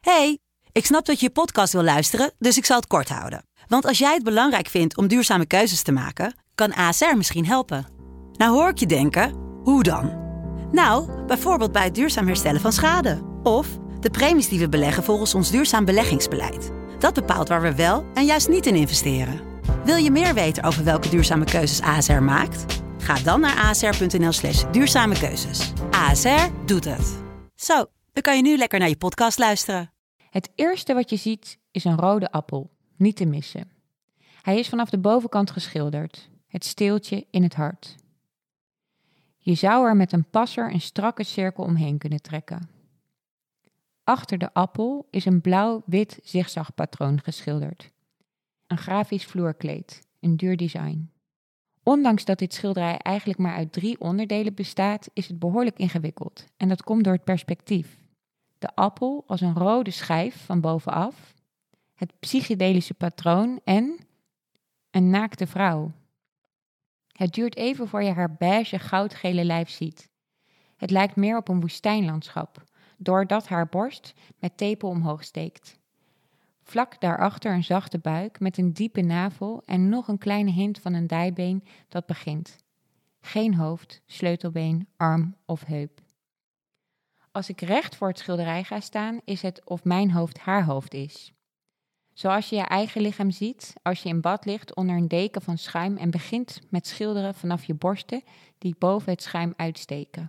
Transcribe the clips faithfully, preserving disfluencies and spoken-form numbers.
Hey, ik snap dat je je podcast wil luisteren, dus ik zal het kort houden. Want als jij het belangrijk vindt om duurzame keuzes te maken, kan A S R misschien helpen. Nou hoor ik je denken, hoe dan? Nou, bijvoorbeeld bij het duurzaam herstellen van schade. Of de premies die we beleggen volgens ons duurzaam beleggingsbeleid. Dat bepaalt waar we wel en juist niet in investeren. Wil je meer weten over welke duurzame keuzes A S R maakt? Ga dan naar asr.nl slash duurzame keuzes. A S R doet het. Zo, dan kan je nu lekker naar je podcast luisteren. Het eerste wat je ziet is een rode appel, niet te missen. Hij is vanaf de bovenkant geschilderd, het steeltje in het hart. Je zou er met een passer een strakke cirkel omheen kunnen trekken. Achter de appel is een blauw-wit zigzagpatroon geschilderd. Een grafisch vloerkleed, een duur design. Ondanks dat dit schilderij eigenlijk maar uit drie onderdelen bestaat, is het behoorlijk ingewikkeld. En dat komt door het perspectief. De appel als een rode schijf van bovenaf, het psychedelische patroon en een naakte vrouw. Het duurt even voor je haar beige goudgele lijf ziet. Het lijkt meer op een woestijnlandschap, doordat haar borst met tepel omhoog steekt. Vlak daarachter een zachte buik met een diepe navel en nog een kleine hint van een dijbeen dat begint. Geen hoofd, sleutelbeen, arm of heup. Als ik recht voor het schilderij ga staan, is het of mijn hoofd haar hoofd is. Zoals je je eigen lichaam ziet als je in bad ligt onder een deken van schuim en begint met schilderen vanaf je borsten die boven het schuim uitsteken.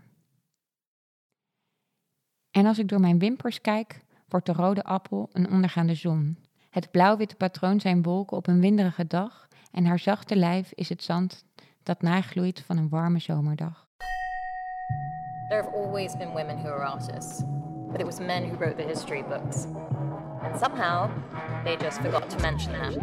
En als ik door mijn wimpers kijk, wordt de rode appel een ondergaande zon. Het blauw-witte patroon zijn wolken op een winderige dag en haar zachte lijf is het zand dat nagloeit van een warme zomerdag. There have always been women who are artists, but it was men who wrote the history books. And somehow, they just forgot to mention that.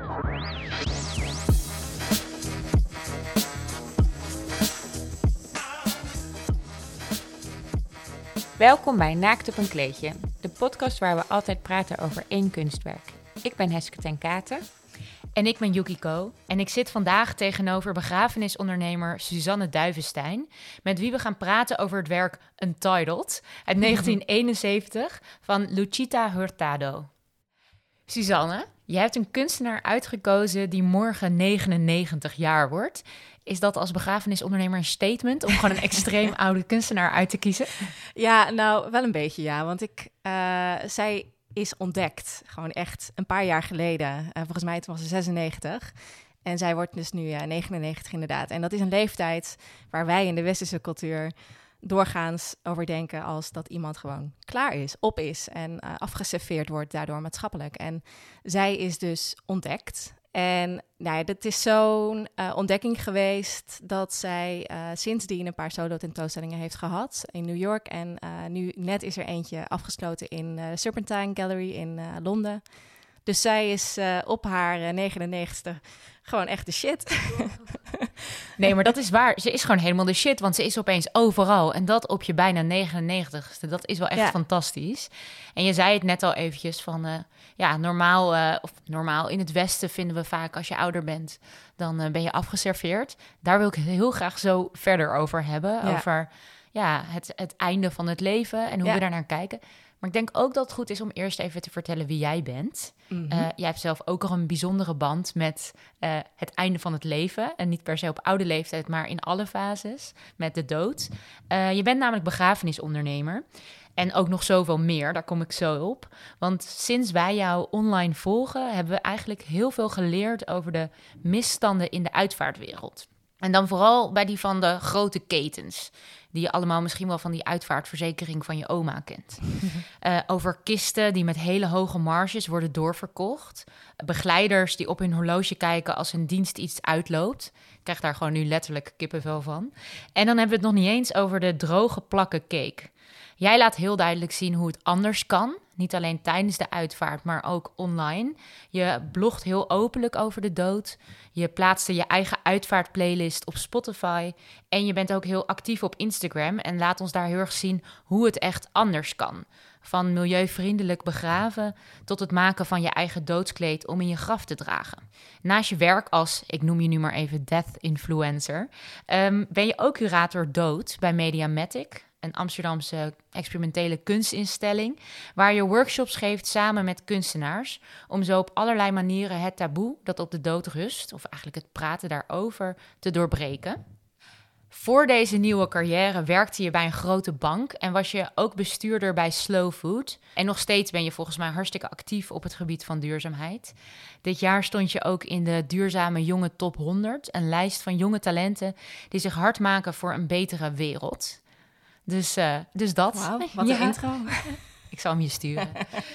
Welkom bij Naakt op een kleedje, de podcast waar we altijd praten over één kunstwerk. Ik ben Heske ten Katen. En ik ben Yukiko en ik zit vandaag tegenover begrafenisondernemer Suzanne Duivenstein, met wie we gaan praten over het werk Untitled uit negentien eenenzeventig van Lucita Hurtado. Suzanne, je hebt een kunstenaar uitgekozen die morgen negenennegentig jaar wordt. Is dat als begrafenisondernemer een statement om gewoon een extreem oude kunstenaar uit te kiezen? Ja, nou wel een beetje ja, want ik, uh, zij is ontdekt gewoon echt een paar jaar geleden. Uh, volgens mij toen was ze zesennegentig. En zij wordt dus nu uh, negenennegentig inderdaad. En dat is een leeftijd waar wij in de westerse cultuur doorgaans over denken als dat iemand gewoon klaar is, op is en uh, afgeserveerd wordt daardoor maatschappelijk. En zij is dus ontdekt. En nou ja, dat is zo'n uh, ontdekking geweest dat zij uh, sindsdien een paar solo-tentoonstellingen heeft gehad in New York. En uh, nu net is er eentje afgesloten in uh, Serpentine Gallery in uh, Londen. Dus zij is uh, op haar uh, negenennegentigste gewoon echt de shit. Nee, maar dat is waar. Ze is gewoon helemaal de shit, want ze is opeens overal. En dat op je bijna negenennegentigste. Dat is wel echt ja. fantastisch. En je zei het net al eventjes van, uh, ja, normaal, uh, of normaal in het Westen vinden we vaak als je ouder bent, dan uh, ben je afgeserveerd. Daar wil ik heel graag zo verder over hebben. Ja. Over ja, het, het einde van het leven en hoe ja. we daar naar kijken. Maar ik denk ook dat het goed is om eerst even te vertellen wie jij bent. Mm-hmm. Uh, jij hebt zelf ook al een bijzondere band met uh, het einde van het leven. En niet per se op oude leeftijd, maar in alle fases met de dood. Uh, je bent namelijk begrafenisondernemer. En ook nog zoveel meer, daar kom ik zo op. Want sinds wij jou online volgen, hebben we eigenlijk heel veel geleerd over de misstanden in de uitvaartwereld. En dan vooral bij die van de grote ketens, die je allemaal misschien wel van die uitvaartverzekering van je oma kent. Uh, over kisten die met hele hoge marges worden doorverkocht. Begeleiders die op hun horloge kijken als hun dienst iets uitloopt. Ik krijg daar gewoon nu letterlijk kippenvel van. En dan hebben we het nog niet eens over de droge plakken cake. Jij laat heel duidelijk zien hoe het anders kan. Niet alleen tijdens de uitvaart, maar ook online. Je blogt heel openlijk over de dood. Je plaatste je eigen uitvaartplaylist op Spotify. En je bent ook heel actief op Instagram. En laat ons daar heel erg zien hoe het echt anders kan. Van milieuvriendelijk begraven tot het maken van je eigen doodskleed om in je graf te dragen. Naast je werk als, ik noem je nu maar even death influencer, um, ben je ook curator dood bij Mediamatic. een Amsterdamse experimentele kunstinstelling, waar je workshops geeft samen met kunstenaars, om zo op allerlei manieren het taboe dat op de dood rust, of eigenlijk het praten daarover, te doorbreken. Voor deze nieuwe carrière werkte je bij een grote bank en was je ook bestuurder bij Slow Food. En nog steeds ben je volgens mij hartstikke actief op het gebied van duurzaamheid. Dit jaar stond je ook in de Duurzame Jonge Top honderd, een lijst van jonge talenten die zich hard maken voor een betere wereld. Dus, uh, dus dat. Wauw, wat ja. een intro. Ik zal hem je sturen.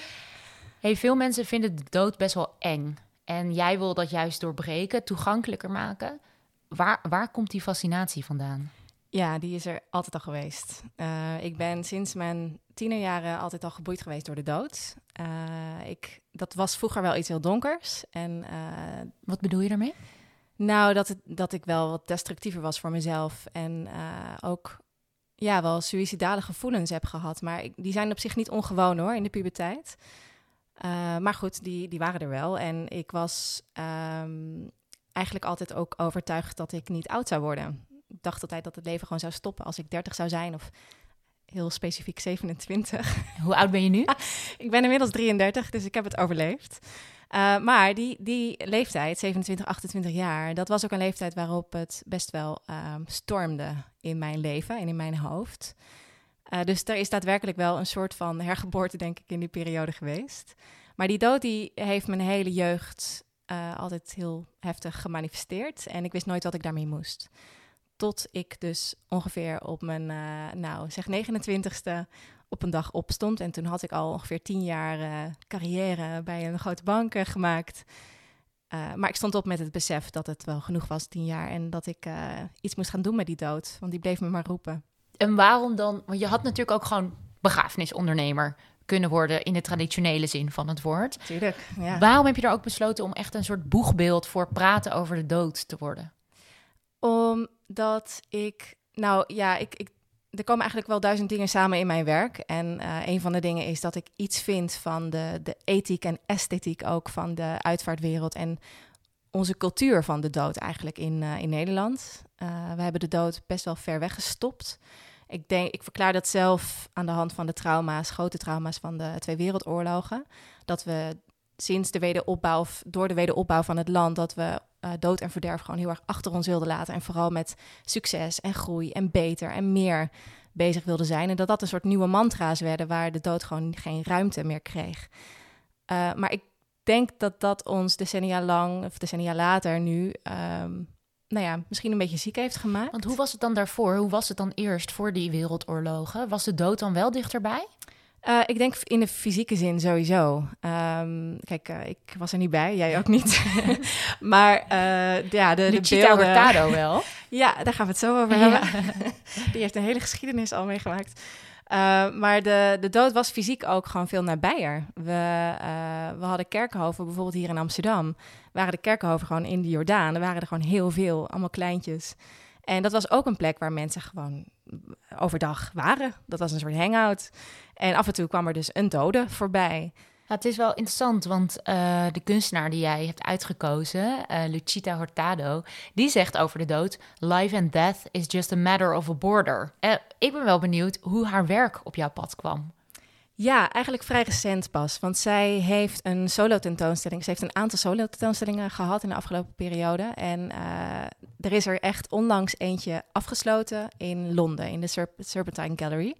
Hey, veel mensen vinden de dood best wel eng. En jij wil dat juist doorbreken, toegankelijker maken. Waar, waar komt die fascinatie vandaan? Ja, die is er altijd al geweest. Uh, ik ben sinds mijn tienerjaren altijd al geboeid geweest door de dood. Uh, ik, dat was vroeger wel iets heel donkers. En, uh, Wat bedoel je daarmee? Nou, dat, het, dat ik wel wat destructiever was voor mezelf. En uh, ook ja, wel suïcidale gevoelens heb gehad. Maar ik, die zijn op zich niet ongewoon hoor, in de puberteit. Uh, maar goed, die, die waren er wel. En ik was um, eigenlijk altijd ook overtuigd dat ik niet oud zou worden. Ik dacht altijd dat het leven gewoon zou stoppen als ik dertig zou zijn of heel specifiek zevenentwintig. Hoe oud ben je nu? Ik ben inmiddels drieëndertig, dus ik heb het overleefd. Uh, maar die, die leeftijd, zevenentwintig, achtentwintig jaar, dat was ook een leeftijd waarop het best wel um, stormde in mijn leven en in mijn hoofd. Uh, dus er is daadwerkelijk wel een soort van hergeboorte, denk ik, in die periode geweest. Maar die dood die heeft mijn hele jeugd uh, altijd heel heftig gemanifesteerd. En ik wist nooit wat ik daarmee moest. Tot ik dus ongeveer op mijn, uh, nou zeg negenentwintigste op een dag opstond. En toen had ik al ongeveer tien jaar uh, carrière bij een grote bank uh, gemaakt. Uh, maar ik stond op met het besef dat het wel genoeg was, tien jaar. En dat ik uh, iets moest gaan doen met die dood. Want die bleef me maar roepen. En waarom dan? Want je had natuurlijk ook gewoon begrafenisondernemer kunnen worden in de traditionele zin van het woord. Tuurlijk, ja. Waarom heb je er ook besloten om echt een soort boegbeeld voor praten over de dood te worden? Omdat ik, nou ja, ik, ik, er komen eigenlijk wel duizend dingen samen in mijn werk. En uh, een van de dingen is dat ik iets vind van de, de ethiek en esthetiek ook van de uitvaartwereld en onze cultuur van de dood eigenlijk in, uh, in Nederland. Uh, we hebben de dood best wel ver weggestopt. Ik denk, ik verklaar dat zelf aan de hand van de trauma's, grote trauma's van de twee wereldoorlogen. Dat we sinds de wederopbouw, door de wederopbouw van het land, dat we uh, dood en verderf gewoon heel erg achter ons wilden laten. En vooral met succes en groei en beter en meer bezig wilden zijn. En dat dat een soort nieuwe mantra's werden waar de dood gewoon geen ruimte meer kreeg. Uh, maar ik denk dat dat ons decennia lang, of decennia later nu, Um, nou ja, misschien een beetje ziek heeft gemaakt. Want hoe was het dan daarvoor? Hoe was het dan eerst voor die wereldoorlogen? Was de dood dan wel dichterbij? Uh, ik denk in de fysieke zin sowieso. Um, kijk, uh, ik was er niet bij, jij ook niet. maar uh, ja, de, de Lucita beelden... Hurtado wel. Ja, daar gaan we het zo over ja. hebben. Die heeft een hele geschiedenis al meegemaakt. Uh, maar de, de dood was fysiek ook gewoon veel nabijer. We, uh, we hadden kerkhoven, bijvoorbeeld hier in Amsterdam. Waren de kerkhoven gewoon in de Jordaan. Er waren er gewoon heel veel, allemaal kleintjes. En dat was ook een plek waar mensen gewoon overdag waren. Dat was een soort hangout. En af en toe kwam er dus een dode voorbij. Ja, het is wel interessant, want uh, de kunstenaar die jij hebt uitgekozen, uh, Lucita Hurtado, die zegt over de dood: life and death is just a matter of a border. Uh, ik ben wel benieuwd hoe haar werk op jouw pad kwam. Ja, eigenlijk vrij recent pas. Want zij heeft een solo-tentoonstelling. Ze heeft een aantal solo-tentoonstellingen gehad in de afgelopen periode. En uh, er is er echt onlangs eentje afgesloten in Londen, in de Serp- Serpentine Gallery.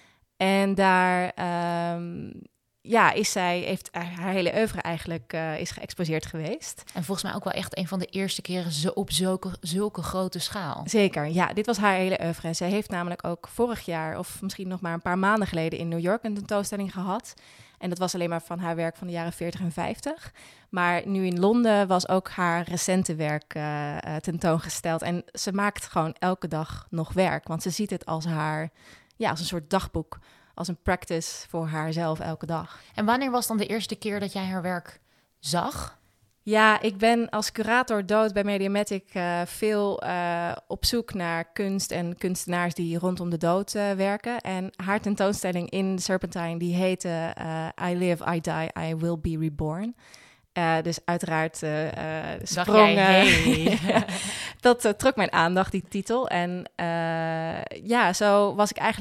En daar um, ja, is zij, heeft haar hele oeuvre eigenlijk uh, is geëxposeerd geweest. En volgens mij ook wel echt een van de eerste keren zo op zulke, zulke grote schaal. Zeker, ja. Dit was haar hele oeuvre. En zij heeft namelijk ook vorig jaar, of misschien nog maar een paar maanden geleden, in New York een tentoonstelling gehad. En dat was alleen maar van haar werk van de jaren veertig en vijftig. Maar nu in Londen was ook haar recente werk uh, uh, tentoongesteld. En ze maakt gewoon elke dag nog werk. Want ze ziet het als haar, ja, als een soort dagboek. Als een practice voor haarzelf elke dag. En wanneer was dan de eerste keer dat jij haar werk zag? Ja, ik ben als curator dood bij Mediamatic uh, veel uh, op zoek naar kunst en kunstenaars die rondom de dood uh, werken. En haar tentoonstelling in de Serpentine, die heette uh, I Live, I Die, I Will Be Reborn. Uh, dus uiteraard uh, uh, sprong... Hey. dat uh, trok mijn aandacht, die titel. En uh, ja, zo was ik eigenlijk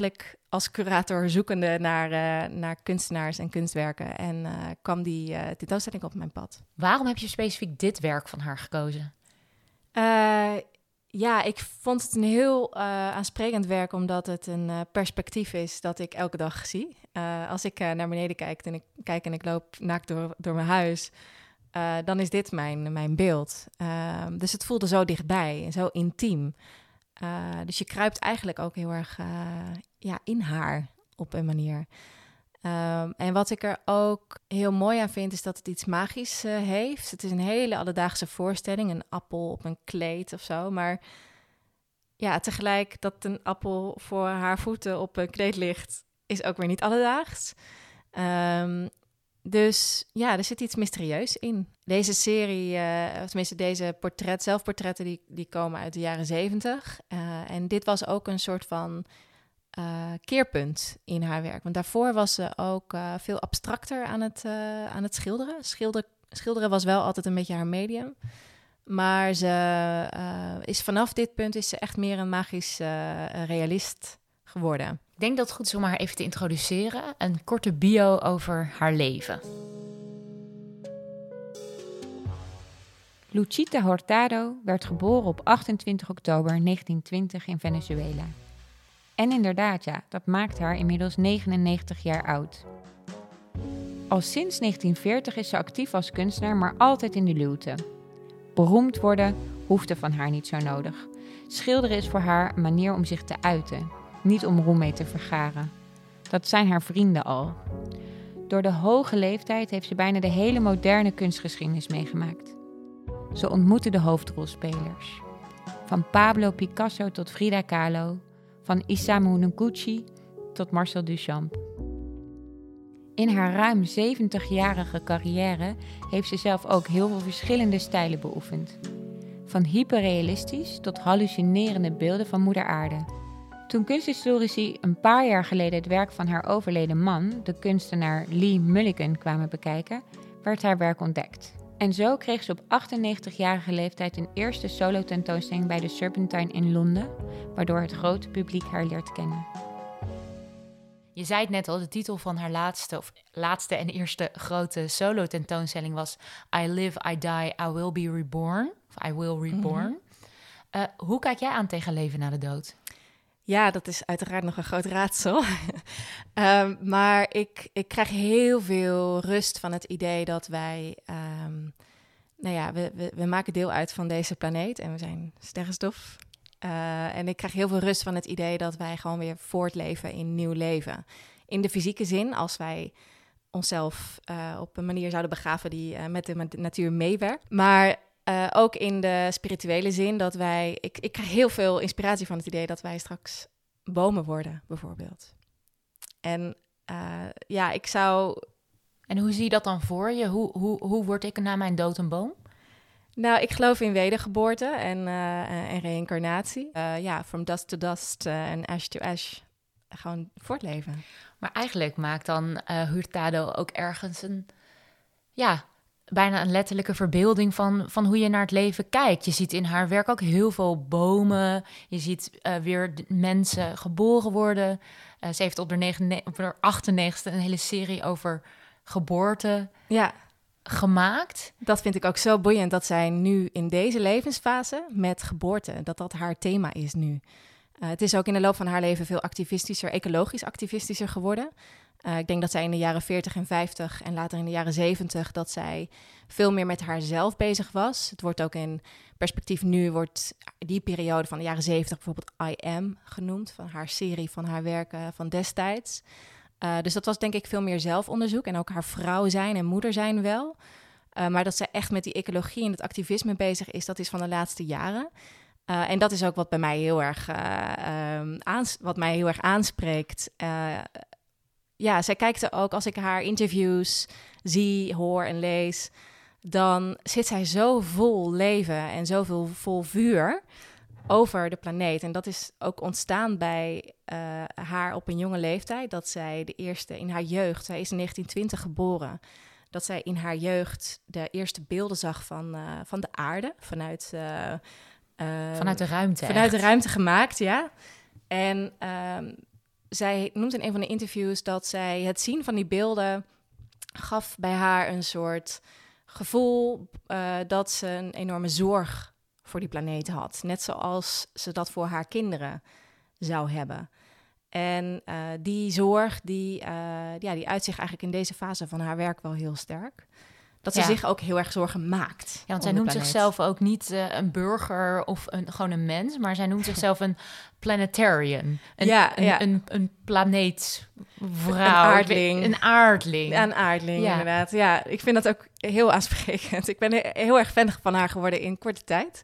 als curator zoekende naar, uh, naar kunstenaars en kunstwerken. En uh, kwam die uh, tentoonstelling op mijn pad. Waarom heb je specifiek dit werk van haar gekozen? Uh, ja, ik vond het een heel uh, aansprekend werk, omdat het een uh, perspectief is dat ik elke dag zie. Uh, als ik uh, naar beneden kijk en ik, kijk en ik loop naakt door, door mijn huis, uh, dan is dit mijn, mijn beeld. Uh, dus het voelde zo dichtbij en zo intiem. Uh, dus je kruipt eigenlijk ook heel erg uh, ja, in haar op een manier. Um, en wat ik er ook heel mooi aan vind, is dat het iets magisch uh, heeft. Het is een hele alledaagse voorstelling, een appel op een kleed of zo. Maar ja, tegelijk dat een appel voor haar voeten op een kleed ligt, is ook weer niet alledaags. Um, dus ja, er zit iets mysterieus in. Deze serie, uh, of tenminste deze portret, zelfportretten, die, die komen uit de jaren zeventig. Uh, en dit was ook een soort van uh, keerpunt in haar werk. Want daarvoor was ze ook uh, veel abstracter aan het, uh, aan het schilderen. Schilder, schilderen was wel altijd een beetje haar medium. Maar ze uh, is vanaf dit punt is ze echt meer een magisch uh, realist geworden. Ik denk dat het goed is om haar even te introduceren. Een korte bio over haar leven. Luchita Hurtado werd geboren op achtentwintig oktober negentien twintig in Venezuela. En inderdaad, ja, dat maakt haar inmiddels negenennegentig jaar oud. Al sinds negentien veertig is ze actief als kunstenaar, maar altijd in de luwte. Beroemd worden hoefde van haar niet zo nodig. Schilderen is voor haar een manier om zich te uiten, niet om roem mee te vergaren. Dat zijn haar vrienden al. Door de hoge leeftijd heeft ze bijna de hele moderne kunstgeschiedenis meegemaakt. Ze ontmoette de hoofdrolspelers. Van Pablo Picasso tot Frida Kahlo, van Isamu Noguchi tot Marcel Duchamp. In haar ruim zeventigjarige carrière heeft ze zelf ook heel veel verschillende stijlen beoefend. Van hyperrealistisch tot hallucinerende beelden van moeder aarde. Toen kunsthistorici een paar jaar geleden het werk van haar overleden man, de kunstenaar Lee Mulligan, kwamen bekijken, werd haar werk ontdekt. En zo kreeg ze op achtennegentigjarige leeftijd een eerste solo-tentoonstelling bij de Serpentine in Londen, waardoor het grote publiek haar leert kennen. Je zei het net al, de titel van haar laatste, of laatste en eerste grote solo-tentoonstelling was I Live, I Die, I Will Be Reborn. Of I Will Reborn. Mm-hmm. Uh, hoe kijk jij aan tegen leven na de dood? Ja, dat is uiteraard nog een groot raadsel. um, maar ik, ik krijg heel veel rust van het idee dat wij... Um, nou ja, we, we, we maken deel uit van deze planeet en we zijn sterrenstof. Uh, en ik krijg heel veel rust van het idee dat wij gewoon weer voortleven in nieuw leven. In de fysieke zin, als wij onszelf uh, op een manier zouden begraven die uh, met de, met de natuur meewerkt. Maar uh, ook in de spirituele zin dat wij... Ik, ik krijg heel veel inspiratie van het idee dat wij straks bomen worden, bijvoorbeeld. En uh, ja, ik zou... En hoe zie je dat dan voor je? Hoe, hoe, hoe word ik na mijn dood een boom? Nou, ik geloof in wedergeboorte en, uh, en reïncarnatie. Uh, ja, from dust to dust en uh, ash to ash. Gewoon voortleven. Maar eigenlijk maakt dan uh, Hurtado ook ergens een... Ja, bijna een letterlijke verbeelding van, van hoe je naar het leven kijkt. Je ziet in haar werk ook heel veel bomen. Je ziet uh, weer mensen geboren worden. Uh, ze heeft op haar, negen, op haar achtennegentigste een hele serie over geboorte... Ja. gemaakt. Dat vind ik ook zo boeiend dat zij nu in deze levensfase met geboorte, dat dat haar thema is nu. Uh, het is ook in de loop van haar leven veel activistischer, ecologisch activistischer geworden. Uh, ik denk dat zij in de jaren veertig en vijftig en later in de jaren zeventig... dat zij veel meer met haarzelf bezig was. Het wordt ook in perspectief nu, wordt die periode van de jaren zeventig bijvoorbeeld I Am genoemd, van haar serie, van haar werken van destijds. Uh, dus dat was denk ik veel meer zelfonderzoek en ook haar vrouw zijn en moeder zijn wel. Uh, maar dat zij echt met die ecologie en het activisme bezig is, dat is van de laatste jaren. Uh, en dat is ook wat bij mij heel erg, uh, um, aans- wat mij heel erg aanspreekt. Uh, ja, zij kijkt er ook, als ik haar interviews zie, hoor en lees, dan zit zij zo vol leven en zoveel vol vuur over de planeet. En dat is ook ontstaan bij uh, haar op een jonge leeftijd, dat zij de eerste in haar jeugd, zij is in negentien twintig geboren, dat zij in haar jeugd de eerste beelden zag van, uh, van de aarde, vanuit... Uh, uh, vanuit de ruimte. Vanuit echt. de ruimte gemaakt, ja. En um, zij noemt in een van de interviews dat zij het zien van die beelden gaf bij haar een soort gevoel uh, dat ze een enorme zorg voor die planeet had. Net zoals ze dat voor haar kinderen zou hebben. En uh, die zorg, die, uh, ja, die uit zich eigenlijk in deze fase van haar werk wel heel sterk. Dat ze ja. zich ook heel erg zorgen maakt. Ja, want zij noemt planeet. zichzelf ook niet uh, een burger of een, gewoon een mens, maar zij noemt zichzelf een planetarian. Een, ja, een, ja. een, een, een planeetvrouw. Een aardling. Een aardling. Een aardling, ja. inderdaad. Ja, ik vind dat ook heel aansprekend. Ik ben heel erg fan van haar geworden in korte tijd.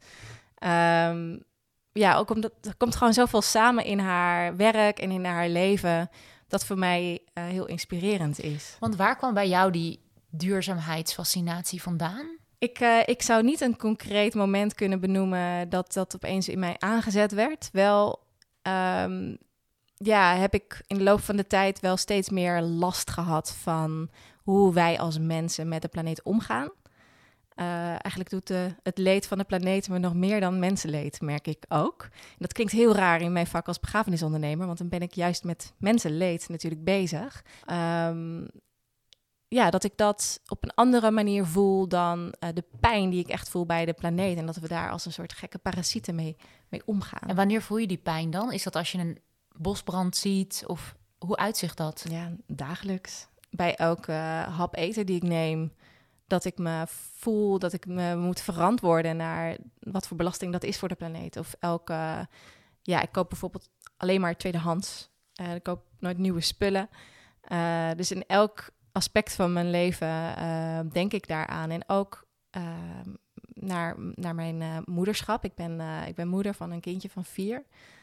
Um, ja, ook omdat er komt gewoon zoveel samen in haar werk en in haar leven, dat voor mij uh, heel inspirerend is. Want waar kwam bij jou die duurzaamheidsfascinatie vandaan? Ik, uh, ik zou niet een concreet moment kunnen benoemen dat dat opeens in mij aangezet werd. Wel um, ja, heb ik in de loop van de tijd wel steeds meer last gehad van hoe wij als mensen met de planeet omgaan. Uh, eigenlijk doet de, het leed van de planeet me nog meer dan mensenleed, merk ik ook. En dat klinkt heel raar in mijn vak als begrafenisondernemer, want dan ben ik juist met mensenleed natuurlijk bezig. Um, ja, dat ik dat op een andere manier voel dan uh, de pijn die ik echt voel bij de planeet. En dat we daar als een soort gekke parasieten mee, mee omgaan. En wanneer voel je die pijn dan? Is dat als je een bosbrand ziet? Of hoe uitzicht dat? Ja, dagelijks. Bij elke uh, hap eten die ik neem, dat ik me voel dat ik me moet verantwoorden naar wat voor belasting dat is voor de planeet. Of elke, uh, ja, ik koop bijvoorbeeld alleen maar tweedehands. Uh, ik koop nooit nieuwe spullen. Uh, dus in elk aspect van mijn leven uh, denk ik daaraan. En ook uh, naar, naar mijn uh, moederschap. Ik ben, uh, ik ben moeder van een kindje van vier.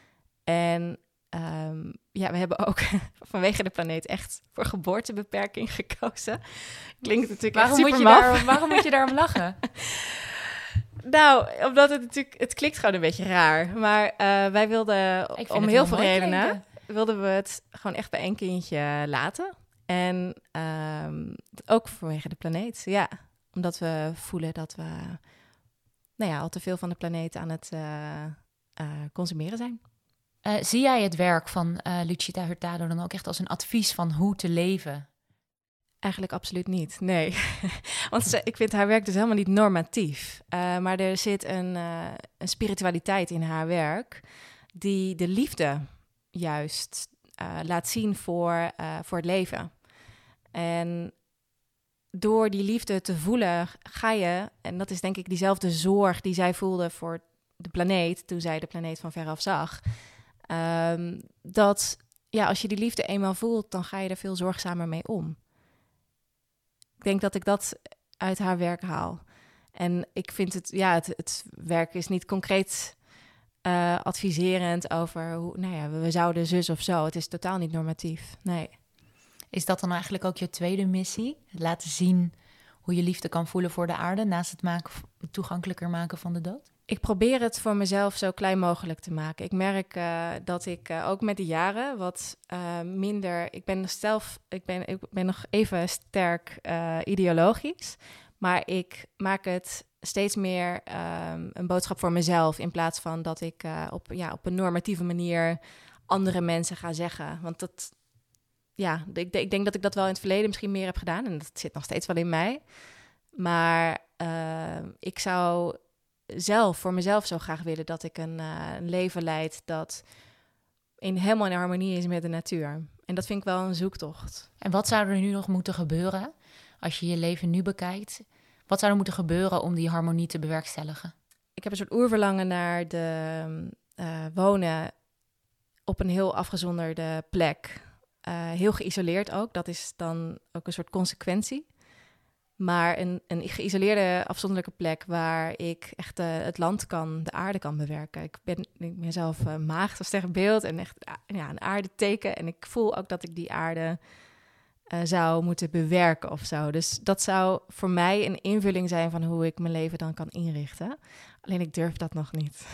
En um, ja, we hebben ook vanwege de planeet echt voor geboortebeperking gekozen. Klinkt natuurlijk waarom echt moet je supermaf. daar, Waarom moet je daarom lachen? Nou, omdat het natuurlijk... Het klinkt gewoon een beetje raar. Maar uh, wij wilden om heel veel redenen... Klinken. wilden we het gewoon echt bij één kindje laten. En um, ook vanwege de planeet, ja. Omdat we voelen dat we nou ja, al te veel van de planeet aan het uh, uh, consumeren zijn. Uh, zie jij het werk van uh, Lucita Hurtado dan ook echt als een advies van hoe te leven? Eigenlijk absoluut niet, nee. Want ze, ik vind haar werk dus helemaal niet normatief. Uh, maar er zit een, uh, een spiritualiteit in haar werk die de liefde juist uh, laat zien voor, uh, voor het leven. En door die liefde te voelen ga je, en dat is denk ik diezelfde zorg die zij voelde voor de planeet, toen zij de planeet van veraf zag, um, dat ja, als je die liefde eenmaal voelt, dan ga je er veel zorgzamer mee om. Ik denk dat ik dat uit haar werk haal. En ik vind het, ja, het, het werk is niet concreet uh, adviserend over hoe, nou ja, we zouden zus of zo. Het is totaal niet normatief, nee. Is dat dan eigenlijk ook je tweede missie? Het laten zien hoe je liefde kan voelen voor de aarde, naast het maken, toegankelijker maken van de dood? Ik probeer het voor mezelf zo klein mogelijk te maken. Ik merk uh, dat ik uh, ook met de jaren wat uh, minder... Ik ben zelf, ik ben, ik ben nog even sterk uh, ideologisch, maar ik maak het steeds meer um, een boodschap voor mezelf, in plaats van dat ik uh, op, ja, op een normatieve manier andere mensen ga zeggen. Want dat... Ja, ik, ik denk dat ik dat wel in het verleden misschien meer heb gedaan. En dat zit nog steeds wel in mij. Maar uh, ik zou zelf, voor mezelf zo graag willen dat ik een, uh, een leven leid dat in, helemaal in harmonie is met de natuur. En dat vind ik wel een zoektocht. En wat zou er nu nog moeten gebeuren als je je leven nu bekijkt? Wat zou er moeten gebeuren om die harmonie te bewerkstelligen? Ik heb een soort oerverlangen naar de uh, wonen op een heel afgezonderde plek. Uh, heel geïsoleerd ook. Dat is dan ook een soort consequentie. Maar een, een geïsoleerde, afzonderlijke plek waar ik echt uh, het land kan, de aarde kan bewerken. Ik ben, ik ben zelf uh, maagd als sterrenbeeld en echt uh, ja, een aardeteken. En ik voel ook dat ik die aarde uh, zou moeten bewerken of zo. Dus dat zou voor mij een invulling zijn van hoe ik mijn leven dan kan inrichten. Alleen ik durf dat nog niet.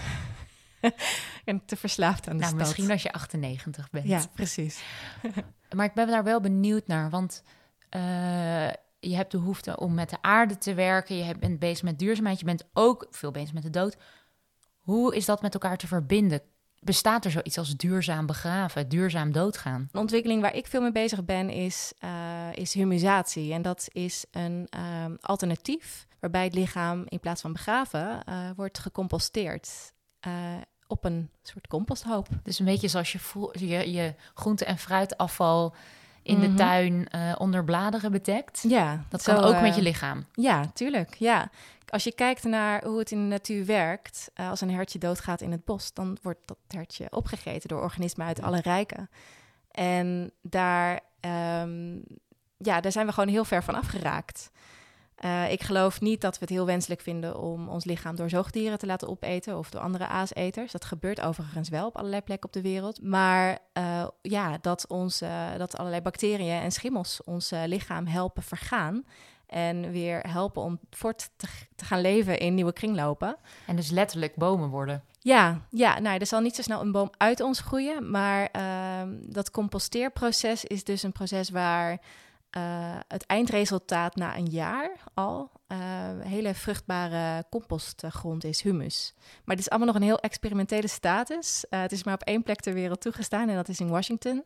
En te verslaafd aan de nou, stad. Misschien als je achtennegentig bent. Ja, precies. Maar ik ben daar wel benieuwd naar, want uh, je hebt de behoefte om met de aarde te werken. Je bent bezig met duurzaamheid. Je bent ook veel bezig met de dood. Hoe is dat met elkaar te verbinden? bestaat er zoiets als duurzaam begraven, duurzaam doodgaan? Een ontwikkeling waar ik veel mee bezig ben is, uh, is humisatie. En dat is een um, alternatief waarbij het lichaam in plaats van begraven uh, wordt gecomposteerd uh, op een soort composthoop. Dus een beetje zoals je, vo- je, je groente- en fruitafval in mm-hmm. de tuin uh, onder bladeren bedekt. Ja, dat zo, kan ook uh, met je lichaam. Ja, tuurlijk. Ja. Als je kijkt naar hoe het in de natuur werkt, uh, als een hertje doodgaat in het bos, dan wordt dat hertje opgegeten door organismen uit alle rijken. En daar, um, ja, daar zijn we gewoon heel ver van afgeraakt. Uh, ik geloof niet dat we het heel wenselijk vinden om ons lichaam door zoogdieren te laten opeten of door andere aaseters. Dat gebeurt overigens wel op allerlei plekken op de wereld. Maar uh, ja, dat, ons, uh, dat allerlei bacteriën en schimmels ons uh, lichaam helpen vergaan. En weer helpen om voort te, te gaan leven in nieuwe kringlopen. En dus letterlijk bomen worden. Ja, ja nou, er zal niet zo snel een boom uit ons groeien. Maar uh, dat composteerproces is dus een proces waar uh, het eindresultaat na een jaar al uh, hele vruchtbare compostgrond is, humus. Maar het is allemaal nog een heel experimentele status. Uh, het is maar op één plek ter wereld toegestaan en dat is in Washington.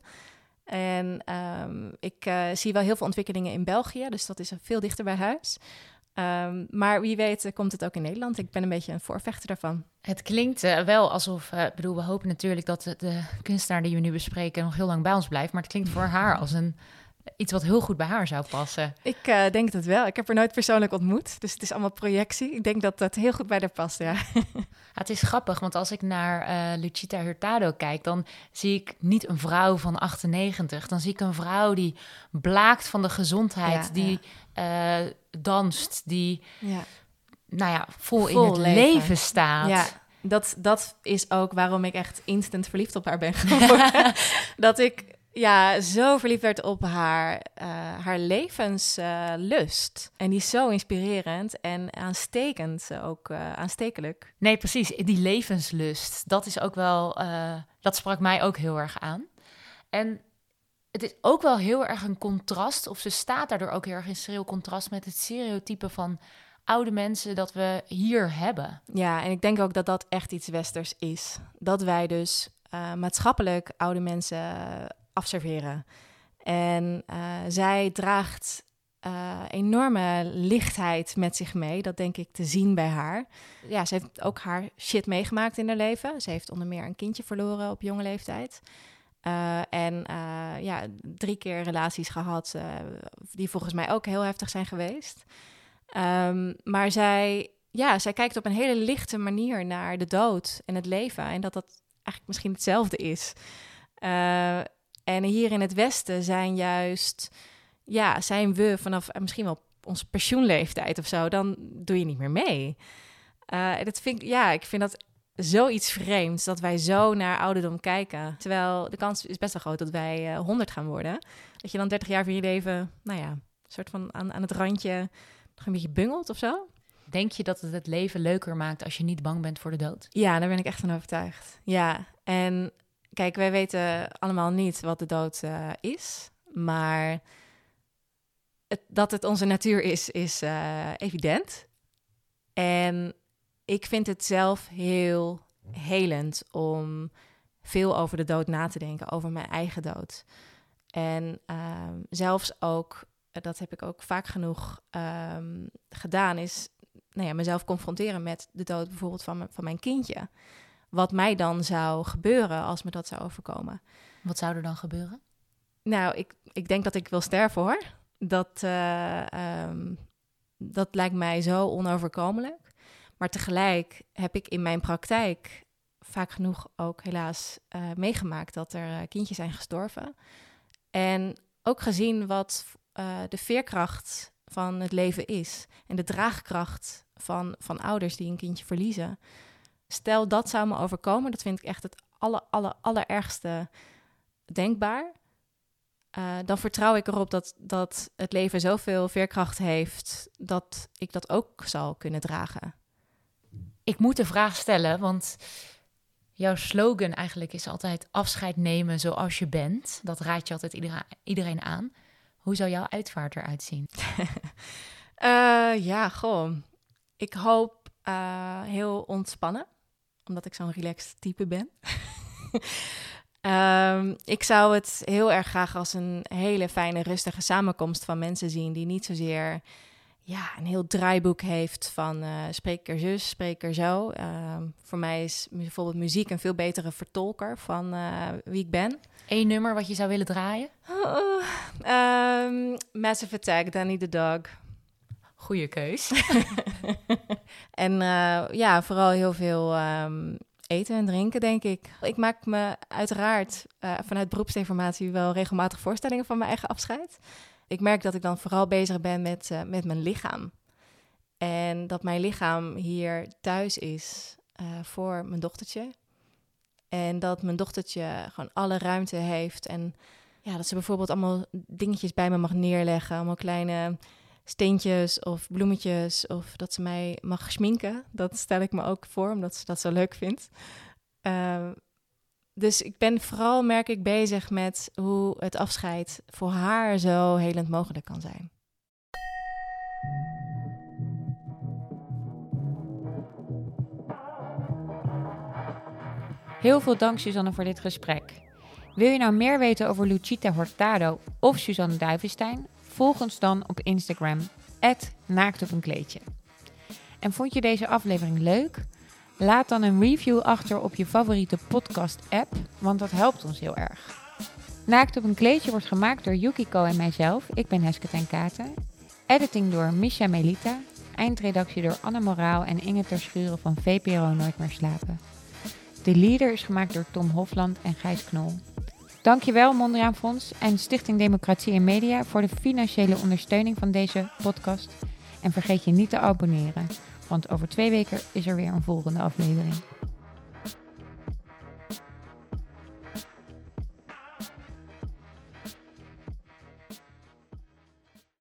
En um, ik uh, zie wel heel veel ontwikkelingen in België, dus dat is veel dichter bij huis. Um, maar wie weet uh, komt het ook in Nederland. Ik ben een beetje een voorvechter daarvan. Het klinkt uh, wel alsof, uh, bedoel, we hopen natuurlijk dat de, de kunstenaar die we nu bespreken nog heel lang bij ons blijft. Maar het klinkt voor haar als een iets wat heel goed bij haar zou passen. Ik uh, denk het wel. Ik heb haar nooit persoonlijk ontmoet, dus het is allemaal projectie. Ik denk dat dat heel goed bij haar past, ja. Ja, het is grappig, want als ik naar uh, Lucita Hurtado kijk, dan zie ik niet een vrouw van achtennegentig. Dan zie ik een vrouw die blaakt van de gezondheid, ja, die ja. Uh, danst, die ja. nou ja, vol, vol in het leven, leven staat. Ja, dat, dat is ook waarom ik echt instant verliefd op haar ben geworden. Dat ik ja, zo verliefd werd op haar, uh, haar levenslust. Uh, en die is zo inspirerend en aanstekend, ook uh, aanstekelijk. Nee, precies. Die levenslust, dat is ook wel, uh, dat sprak mij ook heel erg aan. En het is ook wel heel erg een contrast, of ze staat daardoor ook heel erg in schril contrast met het stereotype van oude mensen dat we hier hebben. Ja, en ik denk ook dat dat echt iets westers is. Dat wij dus uh, maatschappelijk oude mensen afserveren. En uh, zij draagt uh, enorme lichtheid met zich mee. Dat denk ik te zien bij haar. Ja, ze heeft ook haar shit meegemaakt in haar leven. Ze heeft onder meer een kindje verloren op jonge leeftijd. Uh, en uh, ja, drie keer relaties gehad uh, die volgens mij ook heel heftig zijn geweest. Um, maar zij, ja, zij kijkt op een hele lichte manier naar de dood en het leven. En dat dat eigenlijk misschien hetzelfde is. Uh, en hier in het Westen zijn juist, ja, zijn we vanaf uh, misschien wel onze pensioenleeftijd of zo, dan doe je niet meer mee. Uh, dat vind ik, ja, ik vind dat zoiets vreemds, dat wij zo naar ouderdom kijken. Terwijl de kans is best wel groot dat wij uh, honderd gaan worden. Dat je dan dertig jaar van je leven, nou ja, een soort van aan, aan het randje nog een beetje bungelt of zo. Denk je dat het het leven leuker maakt als je niet bang bent voor de dood? Ja, daar ben ik echt van overtuigd. Ja, en kijk, wij weten allemaal niet wat de dood uh, is. Maar het, dat het onze natuur is, is uh, evident. En ik vind het zelf heel helend om veel over de dood na te denken, over mijn eigen dood. En uh, zelfs ook, dat heb ik ook vaak genoeg um, gedaan, is nou ja, mezelf confronteren met de dood bijvoorbeeld van, m- van mijn kindje. Wat mij dan zou gebeuren als me dat zou overkomen. Wat zou er dan gebeuren? Nou, ik, ik denk dat ik wil sterven, hoor. Dat, uh, um, dat lijkt mij zo onoverkomelijk. Maar tegelijk heb ik in mijn praktijk vaak genoeg ook helaas uh, meegemaakt dat er uh, kindjes zijn gestorven. En ook gezien wat uh, de veerkracht van het leven is. En de draagkracht van, van ouders die een kindje verliezen. Stel dat zou me overkomen, dat vind ik echt het aller, aller, allerergste denkbaar. Uh, dan vertrouw ik erop dat, dat het leven zoveel veerkracht heeft dat ik dat ook zal kunnen dragen. Ik moet de vraag stellen, want jouw slogan eigenlijk is altijd afscheid nemen zoals je bent. Dat raad je altijd iedereen, iedereen aan. Hoe zou jouw uitvaart eruit zien? uh, ja, goh. Ik hoop uh, heel ontspannen, omdat ik zo'n relaxed type ben. um, ik zou het heel erg graag als een hele fijne, rustige samenkomst van mensen zien die niet zozeer ja, een heel draaiboek heeft van uh, spreker zus, spreker zo. Uh, voor mij is bijvoorbeeld muziek een veel betere vertolker van uh, wie ik ben. Eén nummer wat je zou willen draaien? Uh, um, Massive Attack, Danny the Dog. Goeie keus. En uh, ja, vooral heel veel um, eten en drinken, denk ik. Ik maak me uiteraard uh, vanuit beroepsdeformatie wel regelmatig voorstellingen van mijn eigen afscheid. Ik merk dat ik dan vooral bezig ben met, uh, met mijn lichaam. En dat mijn lichaam hier thuis is uh, voor mijn dochtertje. En dat mijn dochtertje gewoon alle ruimte heeft. En ja, dat ze bijvoorbeeld allemaal dingetjes bij me mag neerleggen. Allemaal kleine steentjes of bloemetjes. Of dat ze mij mag schminken. Dat stel ik me ook voor, omdat ze dat zo leuk vindt. Uh, dus ik ben vooral, merk ik, bezig met hoe het afscheid voor haar zo helend mogelijk kan zijn. Heel veel dank, Suzanne, voor dit gesprek. Wil je nou meer weten over Lucita Hurtado of Suzanne Duivenstein? Volg ons dan op Instagram, at naakt op een kleedje. En vond je deze aflevering leuk? Laat dan een review achter op je favoriete podcast-app, want dat helpt ons heel erg. Naakt op een kleedje wordt gemaakt door Yukiko en mijzelf. Ik ben Heske ten Katen. Editing door Misha Melita. Eindredactie door Anne Moraal en Inge Terschuren van V P R O Nooit meer slapen. De leader is gemaakt door Tom Hofland en Gijs Knol. Dankjewel Mondriaan Fonds en Stichting Democratie en Media voor de financiële ondersteuning van deze podcast. En vergeet je niet te abonneren, want over twee weken is er weer een volgende aflevering.